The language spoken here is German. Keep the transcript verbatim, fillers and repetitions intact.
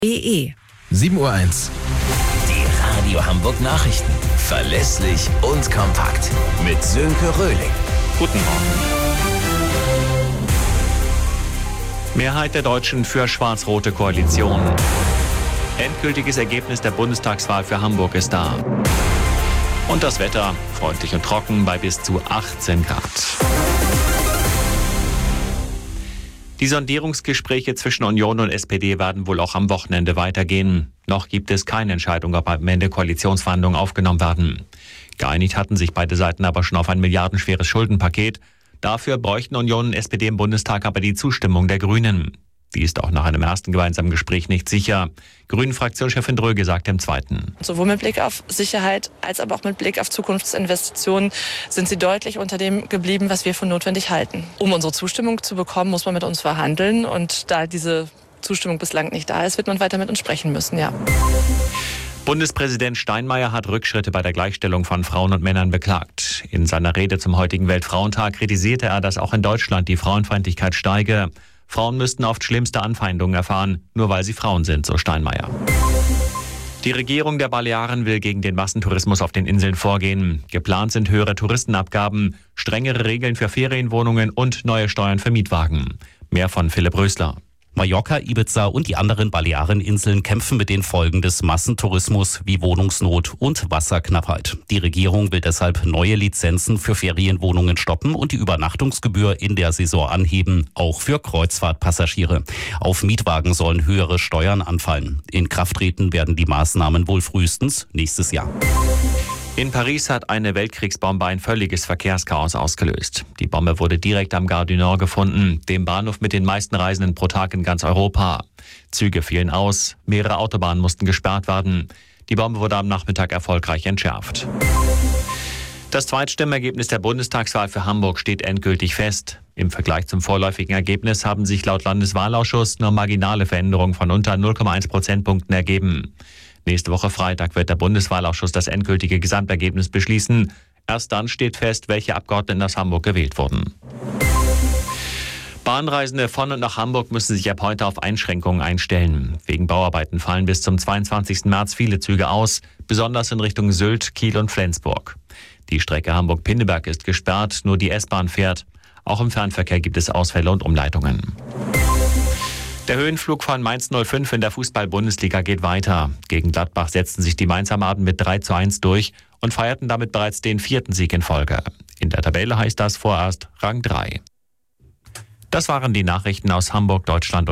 E. sieben Uhr eins. Die Radio Hamburg Nachrichten. Verlässlich und kompakt. Mit Sönke Röhling. Guten Morgen. Mehrheit der Deutschen für schwarz-rote Koalition. Endgültiges Ergebnis der Bundestagswahl für Hamburg ist da. Und das Wetter, freundlich und trocken bei bis zu achtzehn Grad. Die Sondierungsgespräche zwischen Union und S P D werden wohl auch am Wochenende weitergehen. Noch gibt es keine Entscheidung, ob am Ende Koalitionsverhandlungen aufgenommen werden. Geeinigt hatten sich beide Seiten aber schon auf ein milliardenschweres Schuldenpaket. Dafür bräuchten Union und S P D im Bundestag aber die Zustimmung der Grünen. Die ist auch nach einem ersten gemeinsamen Gespräch nicht sicher. Grünen-Fraktionschefin Dröge sagt im zweiten. Sowohl mit Blick auf Sicherheit als aber auch mit Blick auf Zukunftsinvestitionen sind sie deutlich unter dem geblieben, was wir für notwendig halten. Um unsere Zustimmung zu bekommen, muss man mit uns verhandeln. Und da diese Zustimmung bislang nicht da ist, wird man weiter mit uns sprechen müssen, ja. Bundespräsident Steinmeier hat Rückschritte bei der Gleichstellung von Frauen und Männern beklagt. In seiner Rede zum heutigen Weltfrauentag kritisierte er, dass auch in Deutschland die Frauenfeindlichkeit steige. Frauen müssten oft schlimmste Anfeindungen erfahren, nur weil sie Frauen sind, so Steinmeier. Die Regierung der Balearen will gegen den Massentourismus auf den Inseln vorgehen. Geplant sind höhere Touristenabgaben, strengere Regeln für Ferienwohnungen und neue Steuern für Mietwagen. Mehr von Philipp Rösler. Mallorca, Ibiza und die anderen Baleareninseln kämpfen mit den Folgen des Massentourismus wie Wohnungsnot und Wasserknappheit. Die Regierung will deshalb neue Lizenzen für Ferienwohnungen stoppen und die Übernachtungsgebühr in der Saison anheben, auch für Kreuzfahrtpassagiere. Auf Mietwagen sollen höhere Steuern anfallen. In Kraft treten werden die Maßnahmen wohl frühestens nächstes Jahr. In Paris hat eine Weltkriegsbombe ein völliges Verkehrschaos ausgelöst. Die Bombe wurde direkt am Gare du Nord gefunden, dem Bahnhof mit den meisten Reisenden pro Tag in ganz Europa. Züge fielen aus, mehrere Autobahnen mussten gesperrt werden. Die Bombe wurde am Nachmittag erfolgreich entschärft. Das Zweitstimmergebnis der Bundestagswahl für Hamburg steht endgültig fest. Im Vergleich zum vorläufigen Ergebnis haben sich laut Landeswahlausschuss nur marginale Veränderungen von unter null Komma eins Prozentpunkten ergeben. Nächste Woche Freitag wird der Bundeswahlausschuss das endgültige Gesamtergebnis beschließen. Erst dann steht fest, welche Abgeordneten aus Hamburg gewählt wurden. Bahnreisende von und nach Hamburg müssen sich ab heute auf Einschränkungen einstellen. Wegen Bauarbeiten fallen bis zum zweiundzwanzigsten März viele Züge aus, besonders in Richtung Sylt, Kiel und Flensburg. Die Strecke Hamburg-Pinneberg ist gesperrt, nur die S-Bahn fährt. Auch im Fernverkehr gibt es Ausfälle und Umleitungen. Der Höhenflug von Mainz null fünf in der Fußball-Bundesliga geht weiter. Gegen Gladbach setzten sich die Mainzer am Abend mit drei zu eins durch und feierten damit bereits den vierten Sieg in Folge. In der Tabelle heißt das vorerst Rang drei. Das waren die Nachrichten aus Hamburg, Deutschland und